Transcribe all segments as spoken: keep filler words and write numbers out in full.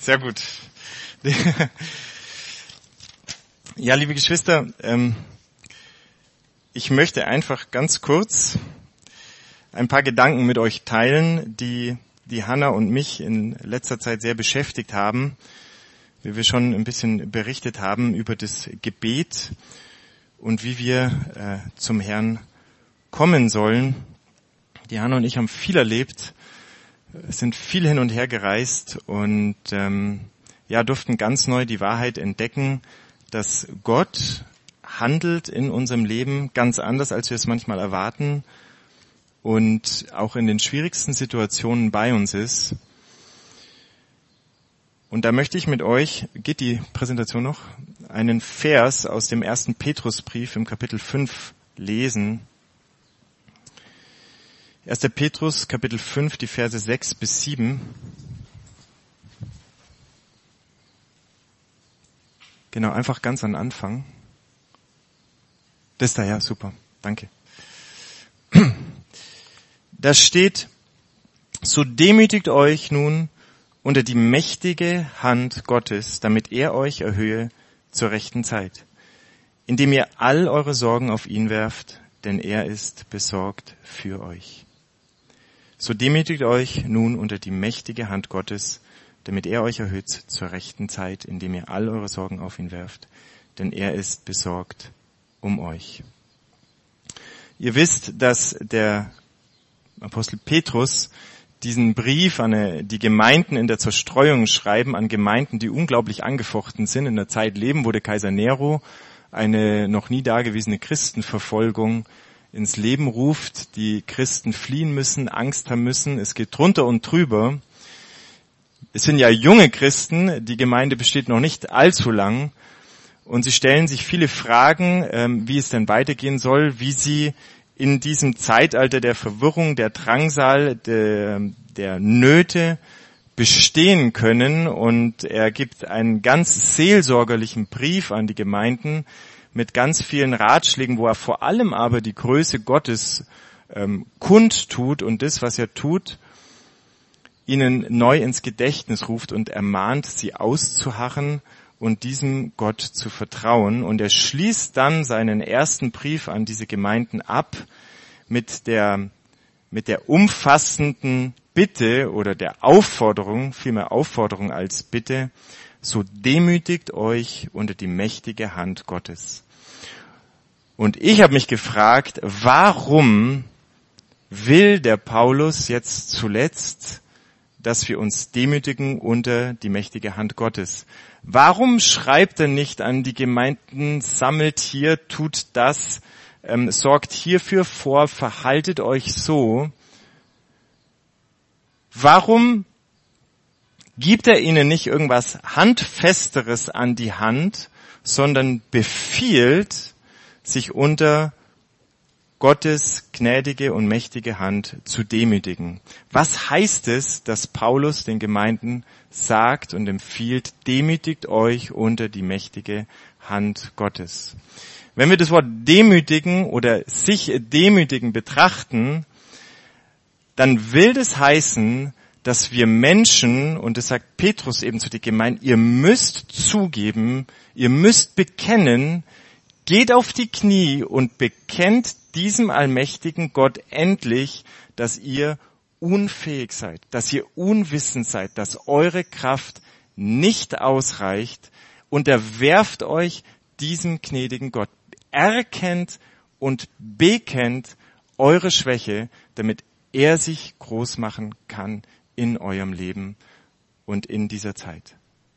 Sehr gut. Ja, liebe Geschwister, ähm, ich möchte einfach ganz kurz ein paar Gedanken mit euch teilen, die die Hanna und mich in letzter Zeit sehr beschäftigt haben, wie wir schon ein bisschen berichtet haben über das Gebet und wie wir äh, zum Herrn kommen sollen. Die Hanna und ich haben viel erlebt, sind viel hin und her gereist und ähm, ja durften ganz neu die Wahrheit entdecken, dass Gott handelt in unserem Leben ganz anders, als wir es manchmal erwarten und auch in den schwierigsten Situationen bei uns ist. Und da möchte ich mit euch, geht die Präsentation noch, einen Vers aus dem ersten Petrusbrief im Kapitel fünf lesen. erster Petrus, Kapitel fünf, die Verse sechs bis sieben. Genau, einfach ganz am Anfang. Das da, ja, super, danke. Da steht, so demütigt euch nun unter die mächtige Hand Gottes, damit er euch erhöhe zur rechten Zeit, indem ihr all eure Sorgen auf ihn werft, denn er ist besorgt für euch. So demütigt euch nun unter die mächtige Hand Gottes, damit er euch erhöht zur rechten Zeit, indem ihr all eure Sorgen auf ihn werft, denn er ist besorgt um euch. Ihr wisst, dass der Apostel Petrus diesen Brief an die Gemeinden in der Zerstreuung schreiben, an Gemeinden, die unglaublich angefochten sind, in der Zeit leben, wo der Kaiser Nero eine noch nie dagewesene Christenverfolgung ins Leben ruft, die Christen fliehen müssen, Angst haben müssen, es geht drunter und drüber. Es sind ja junge Christen, die Gemeinde besteht noch nicht allzu lang und sie stellen sich viele Fragen, ähm, wie es denn weitergehen soll, wie sie in diesem Zeitalter der Verwirrung, der Drangsal, der, der Nöte bestehen können. Und er gibt einen ganz seelsorgerlichen Brief an die Gemeinden mit ganz vielen Ratschlägen, wo er vor allem aber die Größe Gottes ähm, kundtut und das, was er tut, ihnen neu ins Gedächtnis ruft und ermahnt, sie auszuharren und diesem Gott zu vertrauen. Und er schließt dann seinen ersten Brief an diese Gemeinden ab mit der, mit der umfassenden Bitte oder der Aufforderung, vielmehr Aufforderung als Bitte, so demütigt euch unter die mächtige Hand Gottes. Und ich habe mich gefragt, warum will der Paulus jetzt zuletzt, dass wir uns demütigen unter die mächtige Hand Gottes? Warum schreibt er nicht an die Gemeinden, sammelt hier, tut das, ähm, sorgt hierfür vor, verhaltet euch so? Warum gibt er ihnen nicht irgendwas Handfesteres an die Hand, sondern befiehlt, sich unter Gottes gnädige und mächtige Hand zu demütigen? Was heißt es, dass Paulus den Gemeinden sagt und empfiehlt, demütigt euch unter die mächtige Hand Gottes? Wenn wir das Wort demütigen oder sich demütigen betrachten, dann will das heißen, dass wir Menschen, und das sagt Petrus eben zu den Gemeinden, ihr müsst zugeben, ihr müsst bekennen, geht auf die Knie und bekennt diesem allmächtigen Gott endlich, dass ihr unfähig seid, dass ihr unwissend seid, dass eure Kraft nicht ausreicht, unterwerft euch diesem gnädigen Gott. Erkennt und bekennt eure Schwäche, damit er sich groß machen kann in eurem Leben und in dieser Zeit.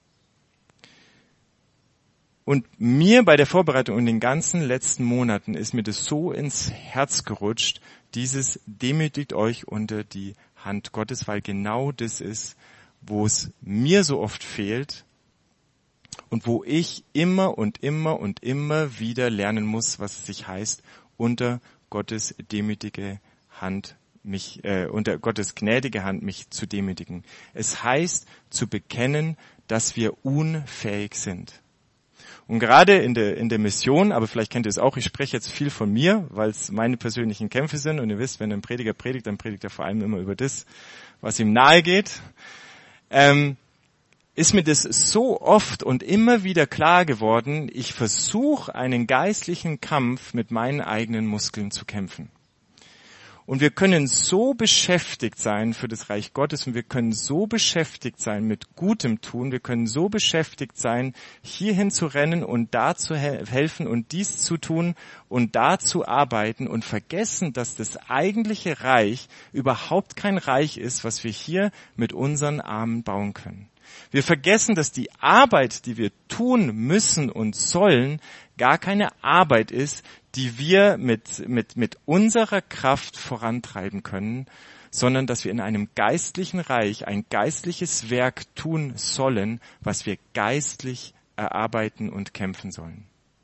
Und mir bei der Vorbereitung in den ganzen letzten Monaten ist mir das so ins Herz gerutscht, dieses demütigt euch unter die Hand Gottes, weil genau das ist, wo es mir so oft fehlt und wo ich immer und immer und immer wieder lernen muss, was es sich heißt, unter Gottes demütige Hand mich, äh, unter Gottes gnädige Hand mich zu demütigen. Es heißt, zu bekennen, dass wir unfähig sind. Und gerade in der, in der Mission, aber vielleicht kennt ihr es auch, ich spreche jetzt viel von mir, weil es meine persönlichen Kämpfe sind. Und ihr wisst, wenn ein Prediger predigt, dann predigt er vor allem immer über das, was ihm nahe geht. Ähm, ist mir das so oft und immer wieder klar geworden, ich versuche einen geistlichen Kampf mit meinen eigenen Muskeln zu kämpfen. Und wir können so beschäftigt sein für das Reich Gottes und wir können so beschäftigt sein mit Gutem tun, wir können so beschäftigt sein, hierhin zu rennen und da zu he- helfen und dies zu tun und da zu arbeiten und vergessen, dass das eigentliche Reich überhaupt kein Reich ist, was wir hier mit unseren Armen bauen können. Wir vergessen, dass die Arbeit, die wir tun müssen und sollen, gar keine Arbeit ist, die wir mit, mit, mit unserer Kraft vorantreiben können, sondern dass wir in einem geistlichen Reich ein geistliches Werk tun sollen, was wir geistlich erarbeiten und kämpfen sollen.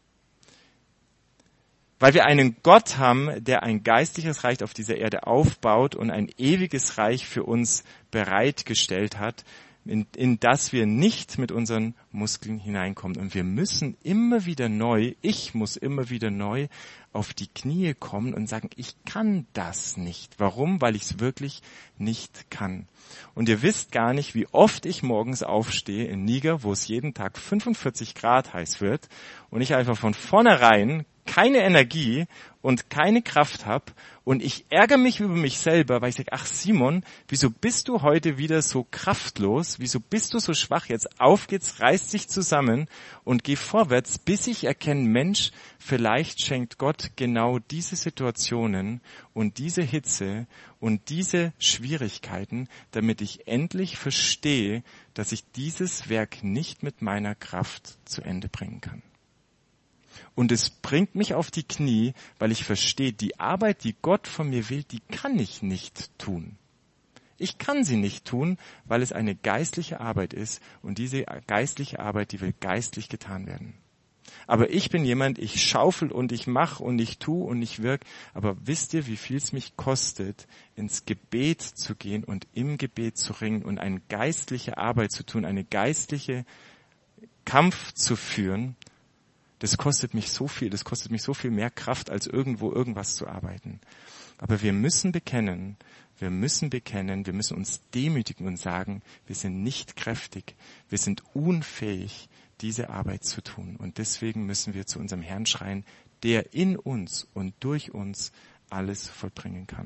Weil wir einen Gott haben, der ein geistliches Reich auf dieser Erde aufbaut und ein ewiges Reich für uns bereitgestellt hat, in, in das wir nicht mit unseren Muskeln hineinkommen. Und wir müssen immer wieder neu, ich muss immer wieder neu auf die Knie kommen und sagen, ich kann das nicht. Warum? Weil ich es wirklich nicht kann. Und ihr wisst gar nicht, wie oft ich morgens aufstehe in Niger, wo es jeden Tag fünfundvierzig Grad heiß wird und ich einfach von vornherein keine Energie und keine Kraft habe und ich ärgere mich über mich selber, weil ich sage, ach Simon, wieso bist du heute wieder so kraftlos, wieso bist du so schwach, jetzt auf geht's, reiß dich zusammen und geh vorwärts, bis ich erkenne, Mensch, vielleicht schenkt Gott genau diese Situationen und diese Hitze und diese Schwierigkeiten, damit ich endlich verstehe, dass ich dieses Werk nicht mit meiner Kraft zu Ende bringen kann. Und es bringt mich auf die Knie, weil ich verstehe, die Arbeit, die Gott von mir will, die kann ich nicht tun. Ich kann sie nicht tun, weil es eine geistliche Arbeit ist und diese geistliche Arbeit, die will geistlich getan werden. Aber ich bin jemand, ich schaufel und ich mache und ich tue und ich wirke. Aber wisst ihr, wie viel es mich kostet, ins Gebet zu gehen und im Gebet zu ringen und eine geistliche Arbeit zu tun, eine geistliche Kampf zu führen? Das kostet mich so viel, das kostet mich so viel mehr Kraft, als irgendwo irgendwas zu arbeiten. Aber wir müssen bekennen, wir müssen bekennen, wir müssen uns demütigen und sagen, wir sind nicht kräftig, wir sind unfähig, diese Arbeit zu tun. Und deswegen müssen wir zu unserem Herrn schreien, der in uns und durch uns alles vollbringen kann.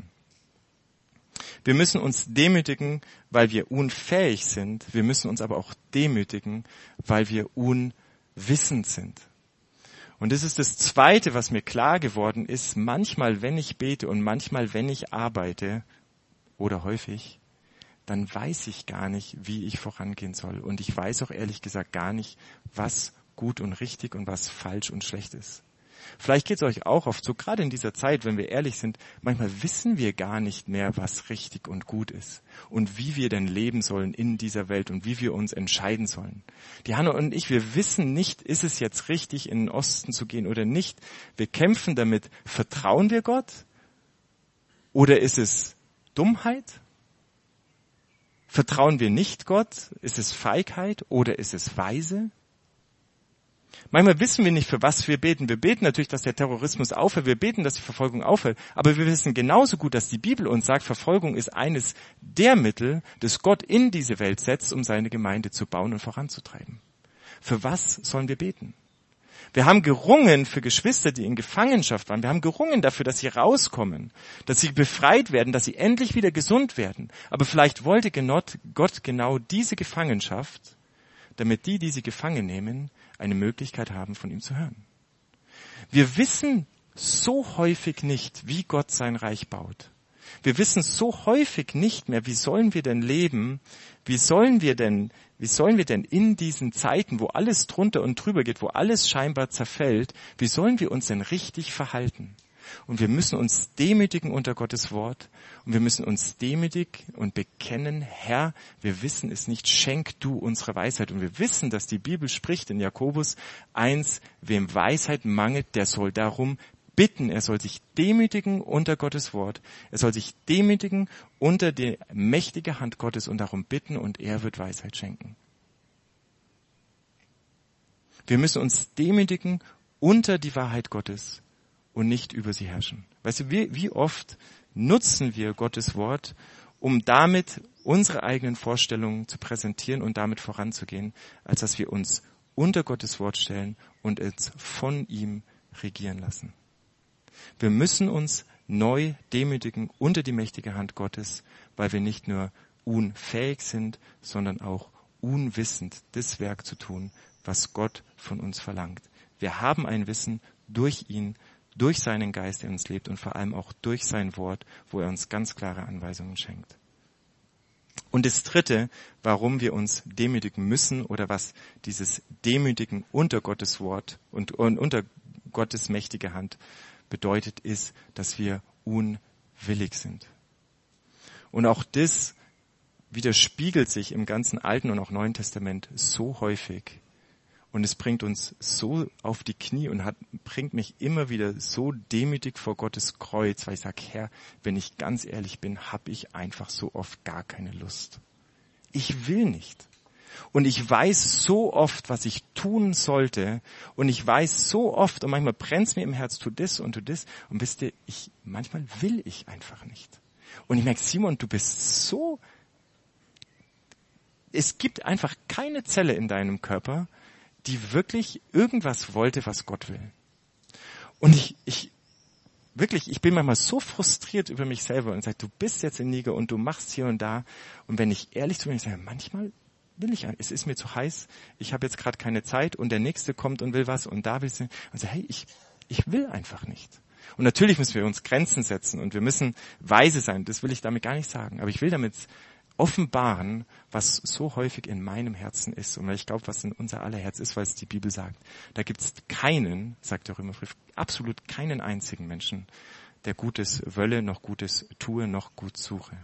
Wir müssen uns demütigen, weil wir unfähig sind. Wir müssen uns aber auch demütigen, weil wir unwissend sind. Und das ist das Zweite, was mir klar geworden ist. Manchmal, wenn ich bete und manchmal, wenn ich arbeite, oder häufig, dann weiß ich gar nicht, wie ich vorangehen soll. Und ich weiß auch ehrlich gesagt gar nicht, was gut und richtig und was falsch und schlecht ist. Vielleicht geht es euch auch oft so, gerade in dieser Zeit, wenn wir ehrlich sind, manchmal wissen wir gar nicht mehr, was richtig und gut ist und wie wir denn leben sollen in dieser Welt und wie wir uns entscheiden sollen. Die Hanna und ich, wir wissen nicht, ist es jetzt richtig, in den Osten zu gehen oder nicht. Wir kämpfen damit, vertrauen wir Gott oder ist es Dummheit? Vertrauen wir nicht Gott? Ist es Feigheit oder ist es Weise? Manchmal wissen wir nicht, für was wir beten. Wir beten natürlich, dass der Terrorismus aufhört. Wir beten, dass die Verfolgung aufhört. Aber wir wissen genauso gut, dass die Bibel uns sagt, Verfolgung ist eines der Mittel, das Gott in diese Welt setzt, um seine Gemeinde zu bauen und voranzutreiben. Für was sollen wir beten? Wir haben gerungen für Geschwister, die in Gefangenschaft waren. Wir haben gerungen dafür, dass sie rauskommen, dass sie befreit werden, dass sie endlich wieder gesund werden. Aber vielleicht wollte Gott genau diese Gefangenschaft, damit die, die sie gefangen nehmen, eine Möglichkeit haben, von ihm zu hören. Wir wissen so häufig nicht, wie Gott sein Reich baut. Wir wissen so häufig nicht mehr, wie sollen wir denn leben, wie sollen wir denn, wie sollen wir denn in diesen Zeiten, wo alles drunter und drüber geht, wo alles scheinbar zerfällt, wie sollen wir uns denn richtig verhalten? Und wir müssen uns demütigen unter Gottes Wort und wir müssen uns demütig und bekennen, Herr, wir wissen es nicht, schenk du unsere Weisheit. Und wir wissen, dass die Bibel spricht in Jakobus eins, wem Weisheit mangelt, der soll darum bitten. Er soll sich demütigen unter Gottes Wort. Er soll sich demütigen unter die mächtige Hand Gottes und darum bitten und er wird Weisheit schenken. Wir müssen uns demütigen unter die Wahrheit Gottes und nicht über sie herrschen. Weißt du, wie, wie oft nutzen wir Gottes Wort, um damit unsere eigenen Vorstellungen zu präsentieren und damit voranzugehen, als dass wir uns unter Gottes Wort stellen und es von ihm regieren lassen. Wir müssen uns neu demütigen unter die mächtige Hand Gottes, weil wir nicht nur unfähig sind, sondern auch unwissend, das Werk zu tun, was Gott von uns verlangt. Wir haben ein Wissen durch ihn, durch seinen Geist, der in uns lebt und vor allem auch durch sein Wort, wo er uns ganz klare Anweisungen schenkt. Und das Dritte, warum wir uns demütigen müssen oder was dieses Demütigen unter Gottes Wort und, und unter Gottes mächtige Hand bedeutet, ist, dass wir unwillig sind. Und auch das widerspiegelt sich im ganzen Alten und auch Neuen Testament so häufig. Und es bringt uns so auf die Knie und hat, bringt mich immer wieder so demütig vor Gottes Kreuz, weil ich sage, Herr, wenn ich ganz ehrlich bin, habe ich einfach so oft gar keine Lust. Ich will nicht. Und ich weiß so oft, was ich tun sollte. Und ich weiß so oft, und manchmal brennt es mir im Herz, tu das und tu das. Und wisst ihr, ich, manchmal will ich einfach nicht. Und ich merke, Simon, du bist so, es gibt einfach keine Zelle in deinem Körper, die wirklich irgendwas wollte, was Gott will. Und ich, ich, wirklich, ich bin manchmal so frustriert über mich selber und sage, du bist jetzt in Niger und du machst hier und da. Und wenn ich ehrlich zu mir sage, manchmal will ich, es ist mir zu heiß, ich habe jetzt gerade keine Zeit und der Nächste kommt und will was und da will ich, und sage, hey, ich, ich will einfach nicht. Und natürlich müssen wir uns Grenzen setzen und wir müssen weise sein, das will ich damit gar nicht sagen. Aber ich will damit offenbaren, was so häufig in meinem Herzen ist und weil ich glaube, was in unser aller Herz ist, weil es die Bibel sagt. Da gibt es keinen, sagt der Römerbrief, absolut keinen einzigen Menschen, der Gutes wolle, noch Gutes tue, noch gut suche.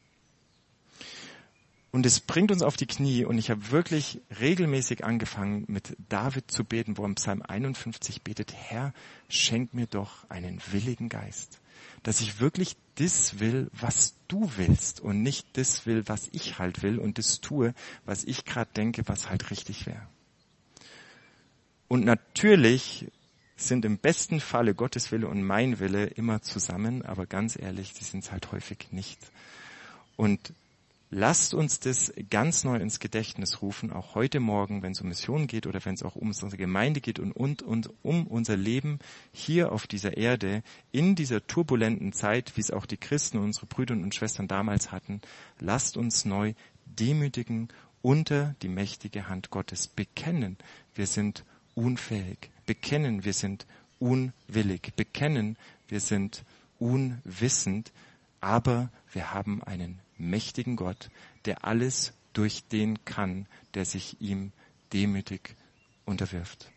Und es bringt uns auf die Knie und ich habe wirklich regelmäßig angefangen, mit David zu beten, wo er im Psalm einundfünfzig betet, Herr, schenk mir doch einen willigen Geist, dass ich wirklich das will, was du willst und nicht das will, was ich halt will und das tue, was ich gerade denke, was halt richtig wäre. Und natürlich sind im besten Falle Gottes Wille und mein Wille immer zusammen, aber ganz ehrlich, die sind es halt häufig nicht. Und lasst uns das ganz neu ins Gedächtnis rufen, auch heute Morgen, wenn es um Mission geht oder wenn es auch um unsere Gemeinde geht und, und, und um unser Leben hier auf dieser Erde, in dieser turbulenten Zeit, wie es auch die Christen und unsere Brüder und Schwestern damals hatten. Lasst uns neu demütigen unter die mächtige Hand Gottes. Bekennen, wir sind unfähig. Bekennen, wir sind unwillig. Bekennen, wir sind unwissend. Aber wir haben einen mächtigen Gott, der alles durch den kann, der sich ihm demütig unterwirft.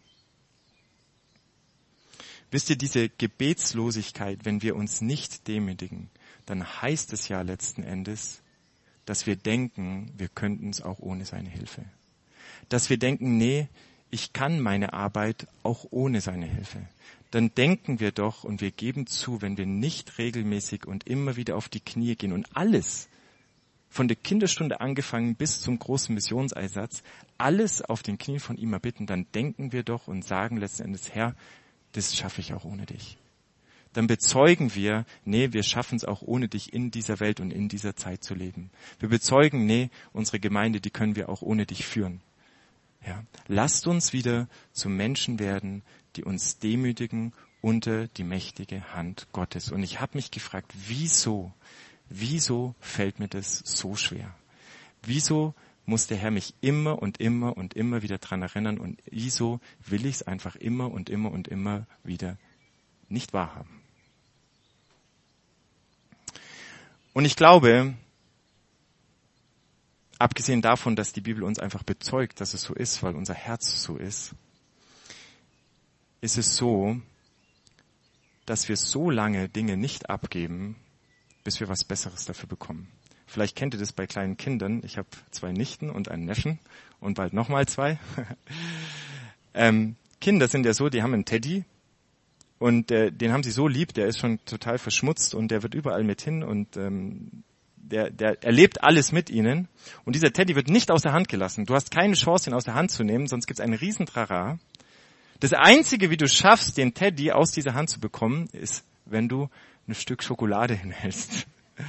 Wisst ihr, diese Gebetslosigkeit, wenn wir uns nicht demütigen, dann heißt es ja letzten Endes, dass wir denken, wir könnten es auch ohne seine Hilfe. Dass wir denken, nee, ich kann meine Arbeit auch ohne seine Hilfe. Dann denken wir doch und wir geben zu, wenn wir nicht regelmäßig und immer wieder auf die Knie gehen und alles, von der Kinderstunde angefangen bis zum großen Missionseinsatz, alles auf den Knien von ihm erbitten, dann denken wir doch und sagen letzten Endes, Herr, das schaffe ich auch ohne dich. Dann bezeugen wir, nee, wir schaffen es auch ohne dich in dieser Welt und in dieser Zeit zu leben. Wir bezeugen, nee, unsere Gemeinde, die können wir auch ohne dich führen. Ja, lasst uns wieder zu Menschen werden, die uns demütigen unter die mächtige Hand Gottes. Und ich habe mich gefragt, wieso, wieso fällt mir das so schwer? Wieso muss der Herr mich immer und immer und immer wieder dran erinnern und wieso will ich es einfach immer und immer und immer wieder nicht wahrhaben? Und ich glaube, abgesehen davon, dass die Bibel uns einfach bezeugt, dass es so ist, weil unser Herz so ist, ist es so, dass wir so lange Dinge nicht abgeben, bis wir was Besseres dafür bekommen. Vielleicht kennt ihr das bei kleinen Kindern. Ich habe zwei Nichten und einen Neffen und bald nochmal zwei. ähm, Kinder sind ja so, die haben einen Teddy und äh, den haben sie so lieb, der ist schon total verschmutzt und der wird überall mit hin und ähm, der, der erlebt alles mit ihnen. Und dieser Teddy wird nicht aus der Hand gelassen. Du hast keine Chance, ihn aus der Hand zu nehmen, sonst gibt es einen riesen Trara. Das Einzige, wie du schaffst, den Teddy aus dieser Hand zu bekommen, ist, wenn du ein Stück Schokolade hinhältst.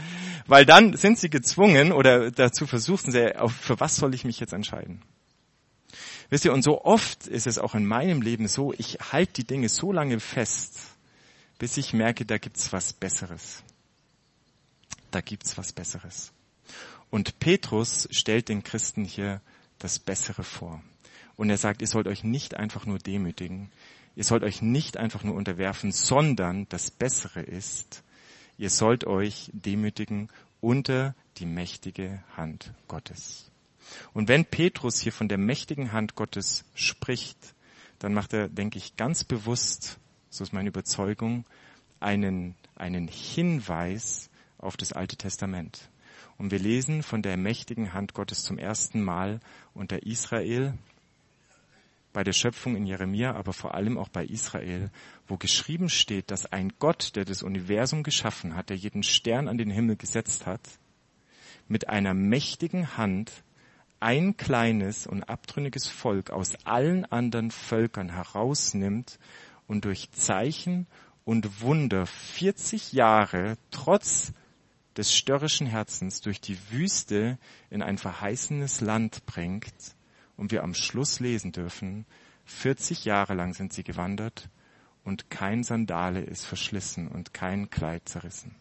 Weil dann sind sie gezwungen oder dazu versuchen sie, auf, für was soll ich mich jetzt entscheiden? Wisst ihr, und so oft ist es auch in meinem Leben so, ich halte die Dinge so lange fest, bis ich merke, da gibt's was Besseres. Da gibt's was Besseres. Und Petrus stellt den Christen hier das Bessere vor. Und er sagt, ihr sollt euch nicht einfach nur demütigen, ihr sollt euch nicht einfach nur unterwerfen, sondern das Bessere ist, ihr sollt euch demütigen unter die mächtige Hand Gottes. Und wenn Petrus hier von der mächtigen Hand Gottes spricht, dann macht er, denke ich, ganz bewusst, so ist meine Überzeugung, einen, einen Hinweis auf das Alte Testament. Und wir lesen von der mächtigen Hand Gottes zum ersten Mal unter Israel, bei der Schöpfung in Jeremia, aber vor allem auch bei Israel, wo geschrieben steht, dass ein Gott, der das Universum geschaffen hat, der jeden Stern an den Himmel gesetzt hat, mit einer mächtigen Hand ein kleines und abtrünniges Volk aus allen anderen Völkern herausnimmt und durch Zeichen und Wunder vierzig Jahre trotz des störrischen Herzens durch die Wüste in ein verheißenes Land bringt und wir am Schluss lesen dürfen, vierzig Jahre lang sind sie gewandert und kein Sandale ist verschlissen und kein Kleid zerrissen.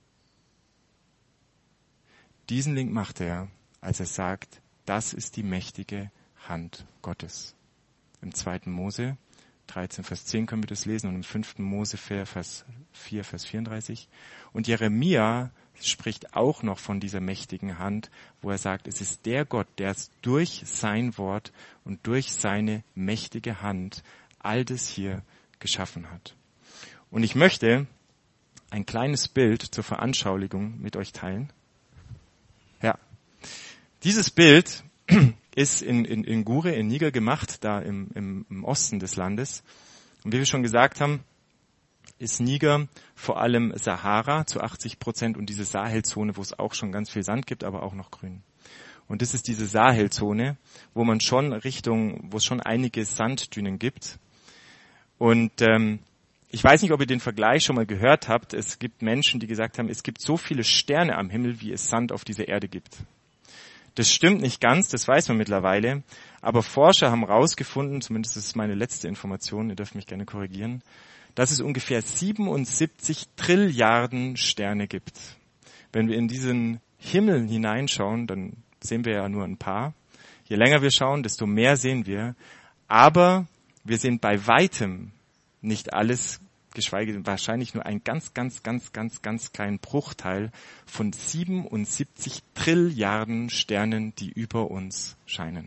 Diesen Link macht er, als er sagt, das ist die mächtige Hand Gottes. Im zweiten Mose dreizehn, Vers zehn können wir das lesen und im fünften Mose Vers vier, Vers vierunddreißig. Und Jeremia spricht auch noch von dieser mächtigen Hand, wo er sagt, es ist der Gott, der es durch sein Wort und durch seine mächtige Hand all das hier geschaffen hat. Und ich möchte ein kleines Bild zur Veranschaulichung mit euch teilen. Ja, dieses Bild ist in, in, in Gure, in Niger gemacht, da im, im, im Osten des Landes. Und wie wir schon gesagt haben, ist Niger vor allem Sahara zu achtzig Prozent und diese Sahelzone, wo es auch schon ganz viel Sand gibt, aber auch noch grün. Und das ist diese Sahelzone, wo man schon Richtung, wo es schon einige Sanddünen gibt. Und ähm, ich weiß nicht, ob ihr den Vergleich schon mal gehört habt. Es gibt Menschen, die gesagt haben, es gibt so viele Sterne am Himmel, wie es Sand auf dieser Erde gibt. Das stimmt nicht ganz, das weiß man mittlerweile. Aber Forscher haben herausgefunden, zumindest ist meine letzte Information, ihr dürft mich gerne korrigieren, dass es ungefähr siebenundsiebzig Trilliarden Sterne gibt. Wenn wir in diesen Himmel hineinschauen, dann sehen wir ja nur ein paar. Je länger wir schauen, desto mehr sehen wir. Aber wir sehen bei weitem nicht alles, geschweige denn wahrscheinlich nur einen ganz, ganz, ganz, ganz, ganz kleinen Bruchteil von siebenundsiebzig Trilliarden Sternen, die über uns scheinen.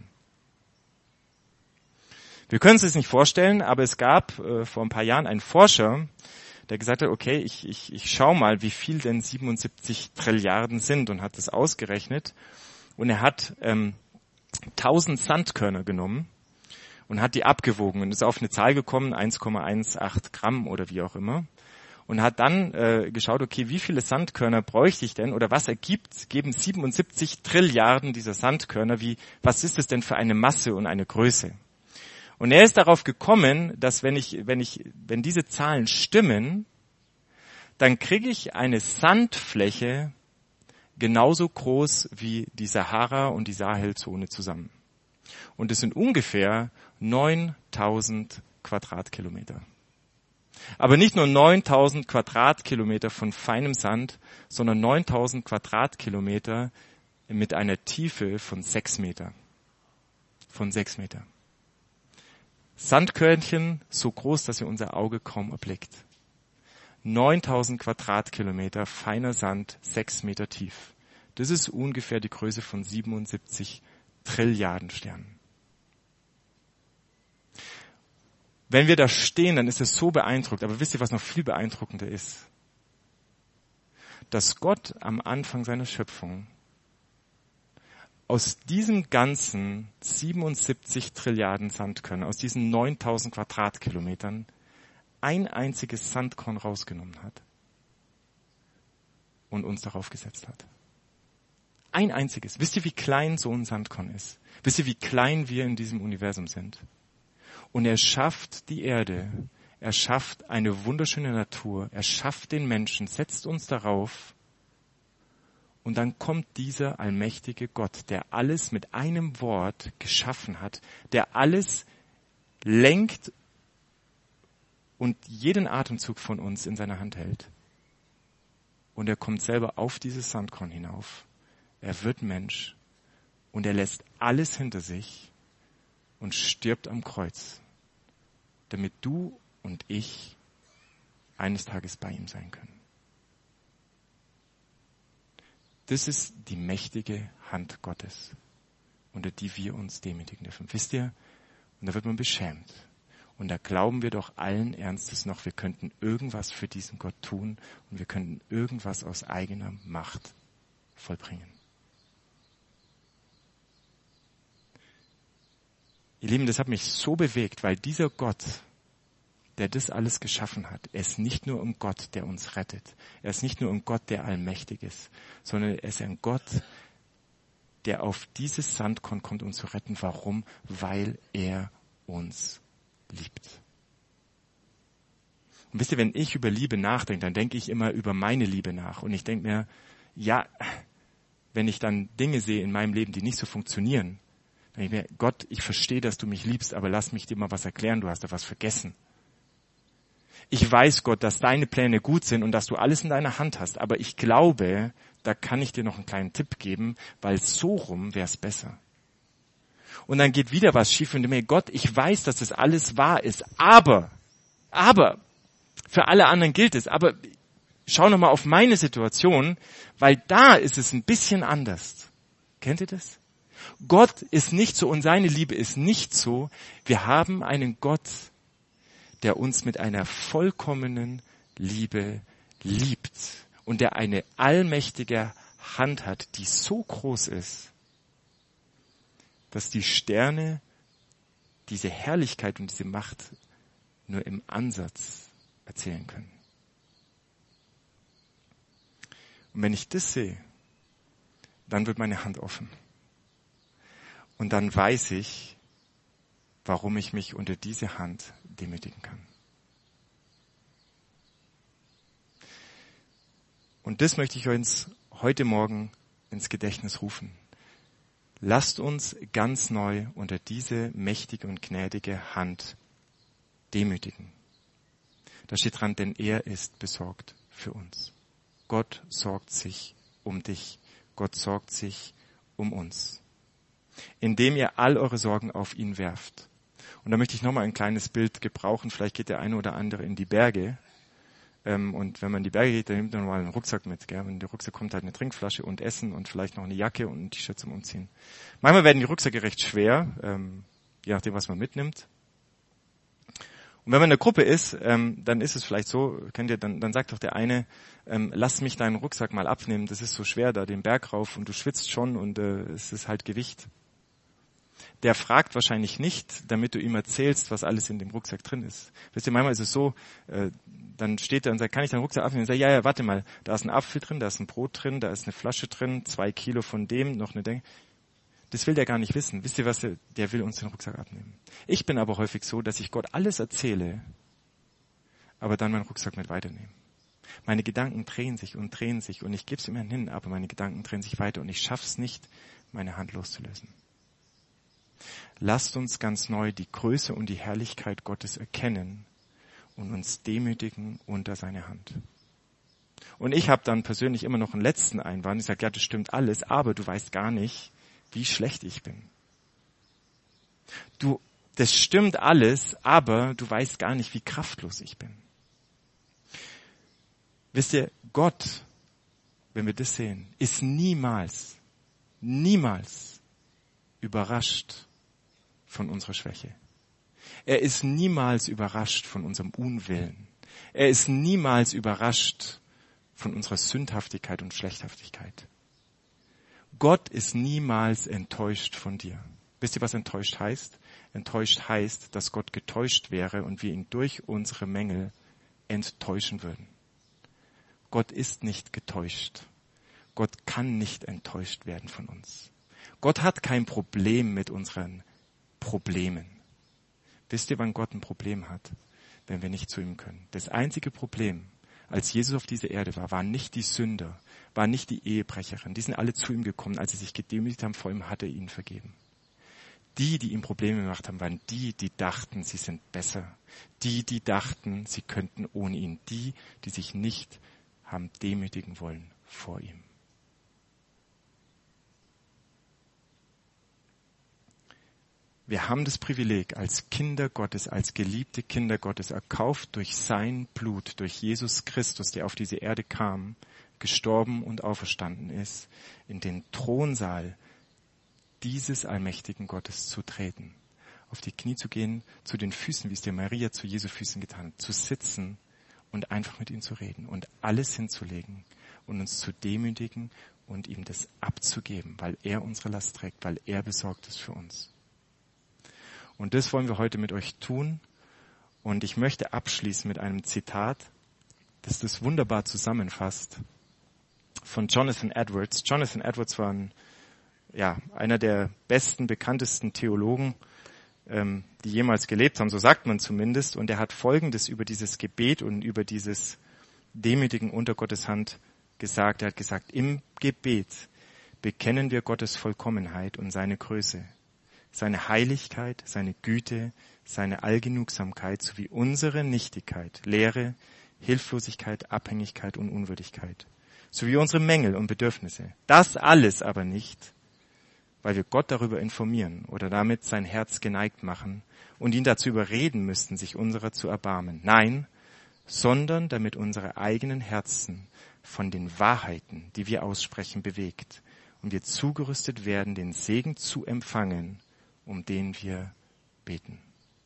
Wir können es uns nicht vorstellen, aber es gab äh, vor ein paar Jahren einen Forscher, der gesagt hat, okay, ich, ich, ich schau mal, wie viel denn siebenundsiebzig Trilliarden sind und hat das ausgerechnet. Und er hat ähm, tausend Sandkörner genommen und hat die abgewogen und ist auf eine Zahl gekommen, eins Komma achtzehn Gramm oder wie auch immer. Und hat dann äh, geschaut, okay, wie viele Sandkörner bräuchte ich denn oder was ergibt, geben siebenundsiebzig Trilliarden dieser Sandkörner, wie, was ist es denn für eine Masse und eine Größe? Und er ist darauf gekommen, dass wenn ich, wenn ich, wenn diese Zahlen stimmen, dann kriege ich eine Sandfläche genauso groß wie die Sahara und die Sahelzone zusammen. Und es sind ungefähr neuntausend Quadratkilometer. Aber nicht nur neuntausend Quadratkilometer von feinem Sand, sondern neuntausend Quadratkilometer mit einer Tiefe von sechs Meter. Von sechs Meter. Sandkörnchen so groß, dass ihr unser Auge kaum erblickt. neuntausend Quadratkilometer feiner Sand, sechs Meter tief. Das ist ungefähr die Größe von siebenundsiebzig Trilliarden Sternen. Wenn wir da stehen, dann ist es so beeindruckend. Aber wisst ihr, was noch viel beeindruckender ist? Dass Gott am Anfang seiner Schöpfung aus diesem ganzen siebenundsiebzig Trilliarden Sandkörner, aus diesen neuntausend Quadratkilometern, ein einziges Sandkorn rausgenommen hat und uns darauf gesetzt hat. Ein einziges. Wisst ihr, wie klein so ein Sandkorn ist? Wisst ihr, wie klein wir in diesem Universum sind? Und er schafft die Erde, er schafft eine wunderschöne Natur, er schafft den Menschen, setzt uns darauf Und dann kommt dieser allmächtige Gott, der alles mit einem Wort geschaffen hat, der alles lenkt und jeden Atemzug von uns in seiner Hand hält. Und er kommt selber auf dieses Sandkorn hinauf. Er wird Mensch und er lässt alles hinter sich und stirbt am Kreuz, damit du und ich eines Tages bei ihm sein können. Das ist die mächtige Hand Gottes, unter die wir uns demütigen dürfen. Wisst ihr? Und da wird man beschämt. Und da glauben wir doch allen Ernstes noch, wir könnten irgendwas für diesen Gott tun und wir könnten irgendwas aus eigener Macht vollbringen. Ihr Lieben, das hat mich so bewegt, weil dieser Gott, der das alles geschaffen hat, er ist nicht nur ein Gott, der uns rettet. Er ist nicht nur ein Gott, der allmächtig ist, sondern er ist ein Gott, der auf dieses Sandkorn kommt, um zu retten. Warum? Weil er uns liebt. Und wisst ihr, wenn ich über Liebe nachdenke, dann denke ich immer über meine Liebe nach. Und ich denke mir, ja, wenn ich dann Dinge sehe in meinem Leben, die nicht so funktionieren, dann denke ich mir, Gott, ich verstehe, dass du mich liebst, aber lass mich dir mal was erklären, du hast da was vergessen. Ich weiß, Gott, dass deine Pläne gut sind und dass du alles in deiner Hand hast, aber ich glaube, da kann ich dir noch einen kleinen Tipp geben, weil so rum wäre es besser. Und dann geht wieder was schief und du mir, Gott, ich weiß, dass das alles wahr ist, aber, aber, für alle anderen gilt es, aber schau nochmal auf meine Situation, weil da ist es ein bisschen anders. Kennt ihr das? Gott ist nicht so und seine Liebe ist nicht so. Wir haben einen Gott, der uns mit einer vollkommenen Liebe liebt und der eine allmächtige Hand hat, die so groß ist, dass die Sterne diese Herrlichkeit und diese Macht nur im Ansatz erzählen können. Und wenn ich das sehe, dann wird meine Hand offen. Und dann weiß ich, warum ich mich unter diese Hand demütigen kann. Und das möchte ich uns heute Morgen ins Gedächtnis rufen. Lasst uns ganz neu unter diese mächtige und gnädige Hand demütigen. Da steht dran, denn er ist besorgt für uns. Gott sorgt sich um dich. Gott sorgt sich um uns. Indem ihr all eure Sorgen auf ihn werft. Und da möchte ich nochmal ein kleines Bild gebrauchen. Vielleicht geht der eine oder andere in die Berge. Und wenn man in die Berge geht, dann nimmt man mal einen Rucksack mit. Gell? In den Rucksack kommt halt eine Trinkflasche und Essen und vielleicht noch eine Jacke und ein T-Shirt zum Umziehen. Manchmal werden die Rucksäcke recht schwer, je nachdem, was man mitnimmt. Und wenn man in der Gruppe ist, dann ist es vielleicht so, kennt ihr, dann, dann sagt doch der eine, lass mich deinen Rucksack mal abnehmen, das ist so schwer da den Berg rauf und du schwitzt schon und äh, es ist halt Gewicht. Der fragt wahrscheinlich nicht, damit du ihm erzählst, was alles in dem Rucksack drin ist. Wisst ihr, manchmal ist es so, äh, dann steht er und sagt, kann ich deinen Rucksack abnehmen? Und sagt, ja, ja, warte mal, da ist ein Apfel drin, da ist ein Brot drin, da ist eine Flasche drin, zwei Kilo von dem, noch eine Denk. Das will der gar nicht wissen. Wisst ihr was? Der, der will uns den Rucksack abnehmen. Ich bin aber häufig so, dass ich Gott alles erzähle, aber dann meinen Rucksack mit weiternehme. Meine Gedanken drehen sich und drehen sich und ich gebe es ihm hin, aber meine Gedanken drehen sich weiter und ich schaff's nicht, meine Hand loszulösen. Lasst uns ganz neu die Größe und die Herrlichkeit Gottes erkennen und uns demütigen unter seine Hand. Und ich habe dann persönlich immer noch einen letzten Einwand. Ich sage, ja, das stimmt alles, aber du weißt gar nicht, wie schlecht ich bin. Du, das stimmt alles, aber du weißt gar nicht, wie kraftlos ich bin. Wisst ihr, Gott, wenn wir das sehen, ist niemals, niemals überrascht von unserer Schwäche. Er ist niemals überrascht von unserem Unwillen. Er ist niemals überrascht von unserer Sündhaftigkeit und Schlechthaftigkeit. Gott ist niemals enttäuscht von dir. Wisst ihr, was enttäuscht heißt? Enttäuscht heißt, dass Gott getäuscht wäre und wir ihn durch unsere Mängel enttäuschen würden. Gott ist nicht getäuscht. Gott kann nicht enttäuscht werden von uns. Gott hat kein Problem mit unseren Problemen. Wisst ihr, wann Gott ein Problem hat? Wenn wir nicht zu ihm können. Das einzige Problem, als Jesus auf dieser Erde war, waren nicht die Sünder, waren nicht die Ehebrecherin. Die sind alle zu ihm gekommen. Als sie sich gedemütigt haben vor ihm, hat er ihnen vergeben. Die, die ihm Probleme gemacht haben, waren die, die dachten, sie sind besser. Die, die dachten, sie könnten ohne ihn. Die, die sich nicht haben demütigen wollen vor ihm. Wir haben das Privileg, als Kinder Gottes, als geliebte Kinder Gottes, erkauft durch sein Blut, durch Jesus Christus, der auf diese Erde kam, gestorben und auferstanden ist, in den Thronsaal dieses allmächtigen Gottes zu treten, auf die Knie zu gehen, zu den Füßen, wie es der Maria zu Jesu Füßen getan hat, zu sitzen und einfach mit ihm zu reden und alles hinzulegen und uns zu demütigen und ihm das abzugeben, weil er unsere Last trägt, weil er besorgt ist für uns. Und das wollen wir heute mit euch tun. Und ich möchte abschließen mit einem Zitat, das das wunderbar zusammenfasst, von Jonathan Edwards. Jonathan Edwards war ein, ja, einer der besten, bekanntesten Theologen, ähm, die jemals gelebt haben, so sagt man zumindest. Und er hat Folgendes über dieses Gebet und über dieses Demütigen unter Gottes Hand gesagt. Er hat gesagt, im Gebet bekennen wir Gottes Vollkommenheit und seine Größe, seine Heiligkeit, seine Güte, seine Allgenugsamkeit sowie unsere Nichtigkeit, Leere, Hilflosigkeit, Abhängigkeit und Unwürdigkeit, sowie unsere Mängel und Bedürfnisse. Das alles aber nicht, weil wir Gott darüber informieren oder damit sein Herz geneigt machen und ihn dazu überreden müssten, sich unserer zu erbarmen. Nein, sondern damit unsere eigenen Herzen von den Wahrheiten, die wir aussprechen, bewegt und wir zugerüstet werden, den Segen zu empfangen, um den wir beten.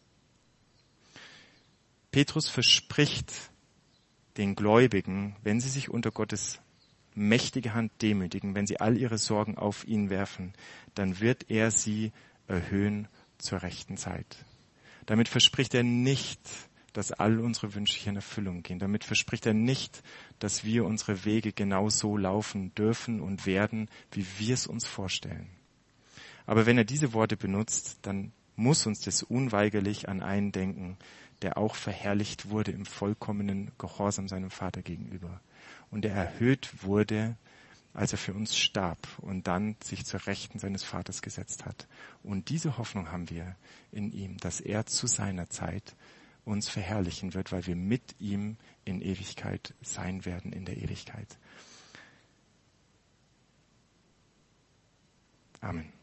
Petrus verspricht den Gläubigen, wenn sie sich unter Gottes mächtige Hand demütigen, wenn sie all ihre Sorgen auf ihn werfen, dann wird er sie erhöhen zur rechten Zeit. Damit verspricht er nicht, dass all unsere Wünsche hier in Erfüllung gehen. Damit verspricht er nicht, dass wir unsere Wege genau so laufen dürfen und werden, wie wir es uns vorstellen. Aber wenn er diese Worte benutzt, dann muss uns das unweigerlich an einen denken, der auch verherrlicht wurde im vollkommenen Gehorsam seinem Vater gegenüber. Und der erhöht wurde, als er für uns starb und dann sich zur Rechten seines Vaters gesetzt hat. Und diese Hoffnung haben wir in ihm, dass er zu seiner Zeit uns verherrlichen wird, weil wir mit ihm in Ewigkeit sein werden, in der Ewigkeit. Amen.